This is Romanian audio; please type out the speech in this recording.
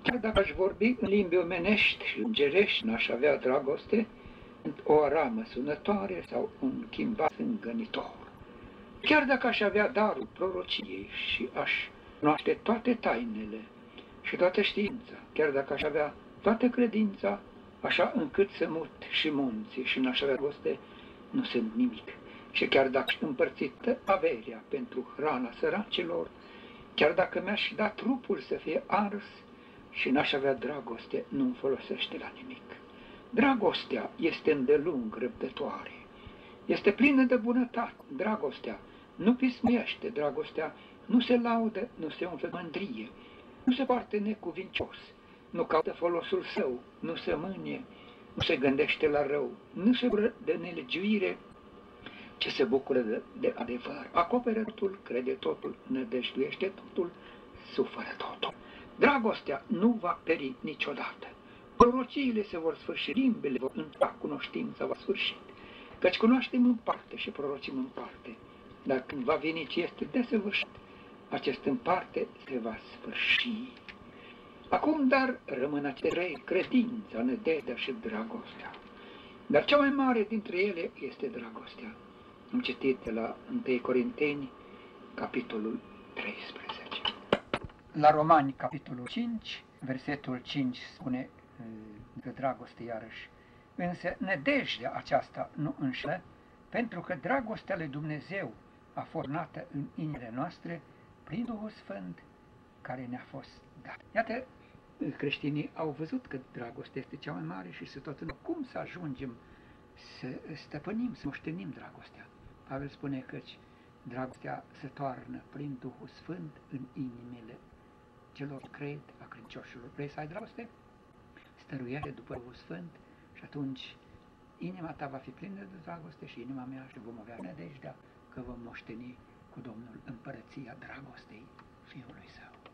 Chiar dacă aș vorbi în limbi omenești și îngerești, n-aș avea dragoste, o aramă sunătoare sau un chimba îngănitor. Chiar dacă aș avea darul prorociei și aș cunoaște toate tainele și toată știința, chiar dacă aș avea toată credința, așa încât să mut și munții și n-aș avea dragoste, nu sunt nimic. Și chiar dacă aș împărți averea pentru hrana săracilor, chiar dacă mi-aș da trupul să fie ars și n-aș avea dragoste, nu-mi folosește la nimic. Dragostea este îndelung răbdătoare, este plină de bunătate. Dragostea nu pismuiește, dragostea nu se laudă, nu se umflă de mândrie, nu se poartă necuvincios, nu caută folosul său, nu se mânie, nu se gândește la rău, nu se bucură de nelegiuire, ci se bucură de adevăr. Acoperă totul, crede totul, nădăjduiește totul, suferă totul. Dragostea nu va peri niciodată. Prorociile se vor sfârși, limbile vor intra, cunoștința va sfârși. Căci cunoaștem în parte și prorocim în parte. Dar când va veni ce este desăvârșit, acest în parte se va sfârși. Acum, dar, rămân aceste trei: credința, nădejdea și dragostea. Dar cea mai mare dintre ele este dragostea. Am citit de la 1 Corinteni, capitolul 13. La Romani, capitolul 5, versetul 5 spune că dragoste iarăși. Însă nădejdea aceasta nu înșelă, pentru că dragostea lui Dumnezeu a formată în inimile noastre prin Duhul Sfânt care ne-a fost dat. Iată, creștinii au văzut că dragostea este cea mai mare și se tot întreabă cum să ajungem să stăpânim, să moștenim dragostea. Pavel spune căci dragostea se toarnă prin Duhul Sfânt în inimile celor cred, a credincioșilor. Vrei să ai dragoste? Stăruiește după Duhul Sfânt și atunci inima ta va fi plină de dragoste și inima mea și vom avea nădejdea că vom moșteni cu Domnul împărăția dragostei Fiului Său.